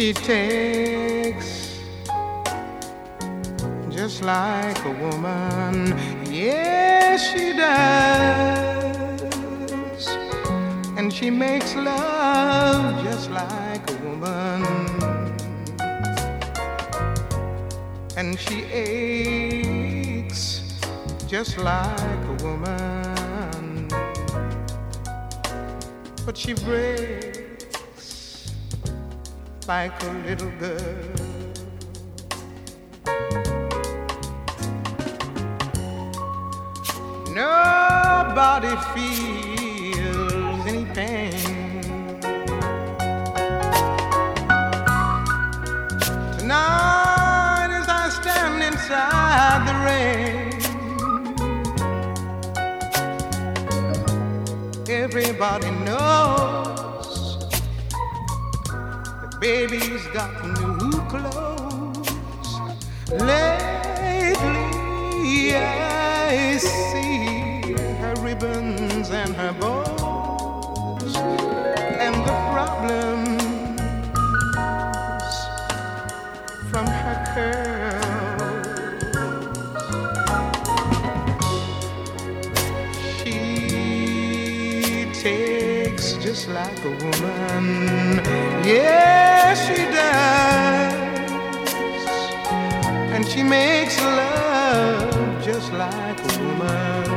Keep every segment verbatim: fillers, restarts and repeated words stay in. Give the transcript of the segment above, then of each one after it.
She takes just like a woman. Yes, she does. And she makes love just like a woman. And she aches just like a woman. But she breaks like a little girl. Nobody feels any pain. Tonight as I stand inside the rain, everybody knows that baby's got new clothes. Lately I see her ribbons and her bows, and the problems from her curls. She takes just like a woman. Yes, she does. And she makes love just like a woman.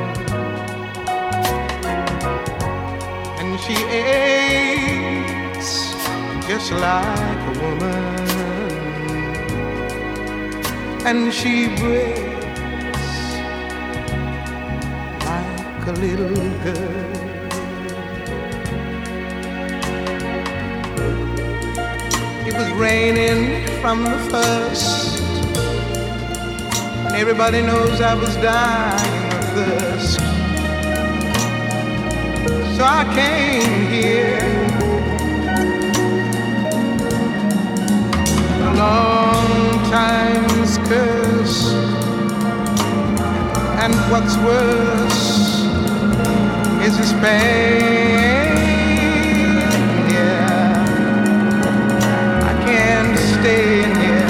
And she aches just like a woman. And she breaks like a little girl. It was raining from the first, and everybody knows I was dying of thirst. So I came here a long time's curse, and what's worse is this pain. Yeah, I can't stay in here.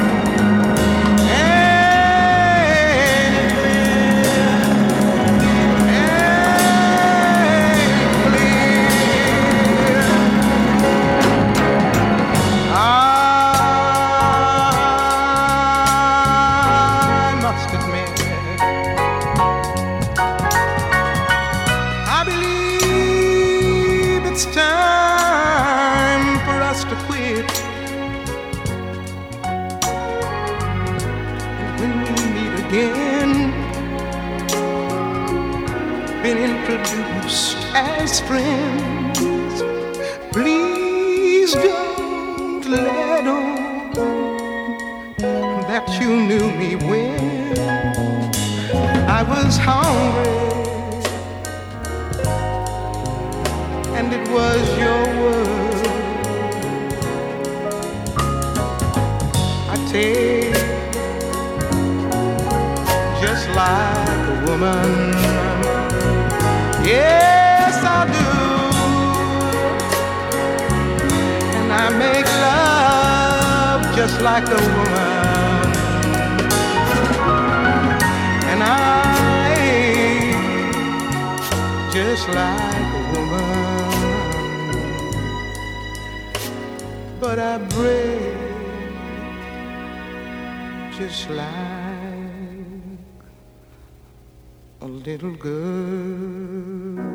It's time for us to quit. And when we meet again, been introduced as friends, please don't let on that you knew me when I was hungry. And it was your word. I take just like a woman. Yes, I do. And I make love just like a woman. And I just like a woman. But I break just like a little girl.